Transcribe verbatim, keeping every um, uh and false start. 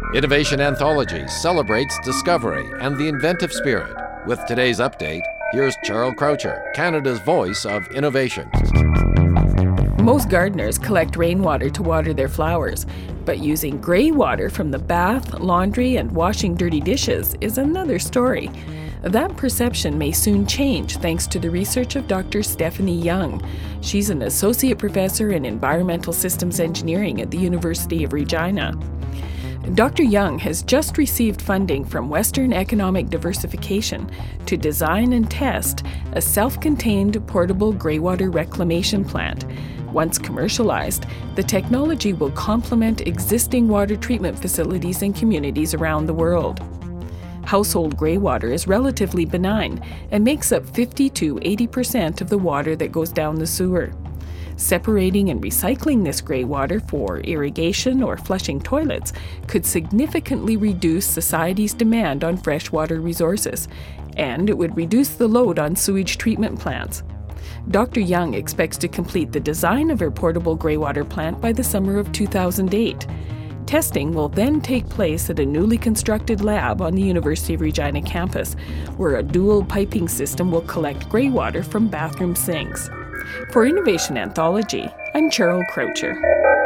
Innovation Anthology celebrates discovery and the inventive spirit. With today's update, here's Cheryl Croucher, Canada's voice of innovation. Most gardeners collect rainwater to water their flowers, but using grey water from the bath, laundry, and washing dirty dishes is another story. That perception may soon change thanks to the research of Doctor Stephanie Young. She's an associate professor in environmental systems engineering at the University of Regina. Doctor Young has just received funding from Western Economic Diversification to design and test a self-contained portable greywater reclamation plant. Once commercialized, the technology will complement existing water treatment facilities in communities around the world. Household greywater is relatively benign and makes up fifty to eighty percent of the water that goes down the sewer. Separating and recycling this greywater for irrigation or flushing toilets could significantly reduce society's demand on freshwater resources, and it would reduce the load on sewage treatment plants. Doctor Young expects to complete the design of her portable greywater plant by the summer of two thousand eight. Testing will then take place at a newly constructed lab on the University of Regina campus, where a dual piping system will collect greywater from bathroom sinks. For Innovation Anthology, I'm Cheryl Croucher.